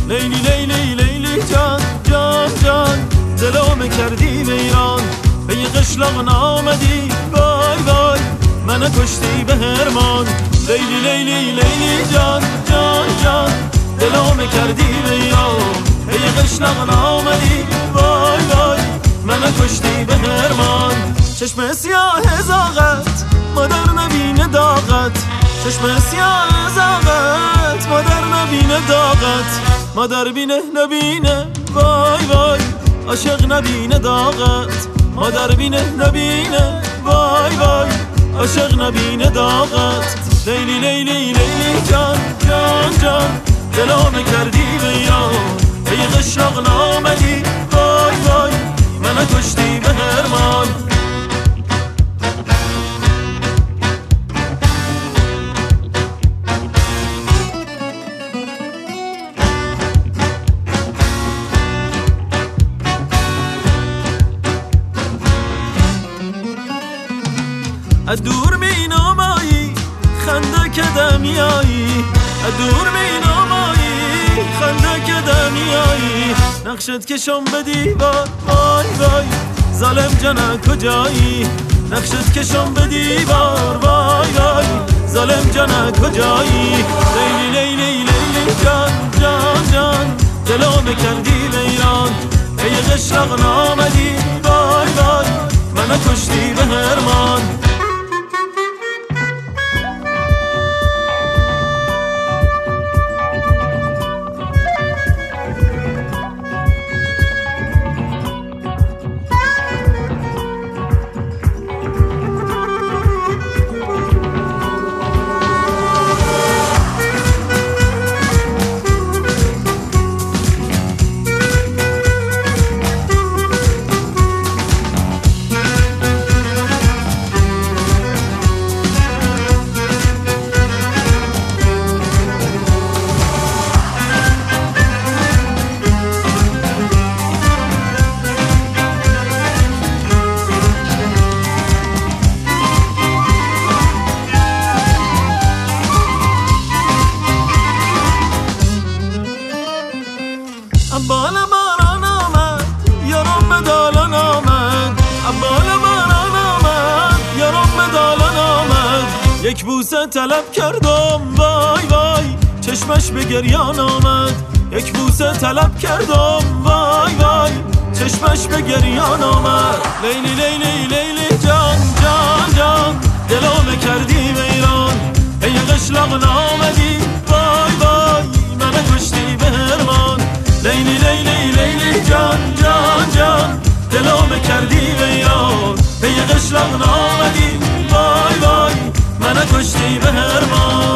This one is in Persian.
لیلی لیلی لیلی جان جان جان دلم کردی ویران پی قشلاق نامدی وای وای من کشتی به هرمان لیلی لیلی لیلی جان جان جان دلم کردی ویران پی قشلاق نامدی وای وای من کشتی به هرمان چشم سیاه زاغت مادر نبینه داغت چشم سیاه زاغت مادر نبینه داغت مادر بینه نبینه وای وای عاشق نبینه داغت مادر بینه نبینه وای وای عاشق نبینه داغت لیلی لیلی لیلی جان جان جان دلم کردی ویران پی قشلاق نامدی وای وای من کشتی به هرمان از دور می نامایی خنده که دمیایی از دور می نامایی خنده که دمیایی نقشت کشم به دیوار وای وای ظالم جانه کجایی نقشت کشم به دیوار وای وای ظالم جانه کجایی لیلی لیلی لیلی جان جان جان دلم کردی ویران پی قشلاق نامدی وای وای من کشتی به هرمان بال باران آمد یارم به دالان آمد بال باران آمد یارم به دالان آمد یک بوسه طلب کردم وای وای چشمش به گریان آمد یک بوسه طلب کردم وای وای چشمش به گریان آمد لیلی لیلی لیلی جان جان جان دلم کردی ویران ای قشلاق نامدی وای وای من کشتی به هرمان لیلی لیلی لیلی جان جان جان دلم کردی ویران پی قشلاق نامدی وای وای من کشتی به هرمان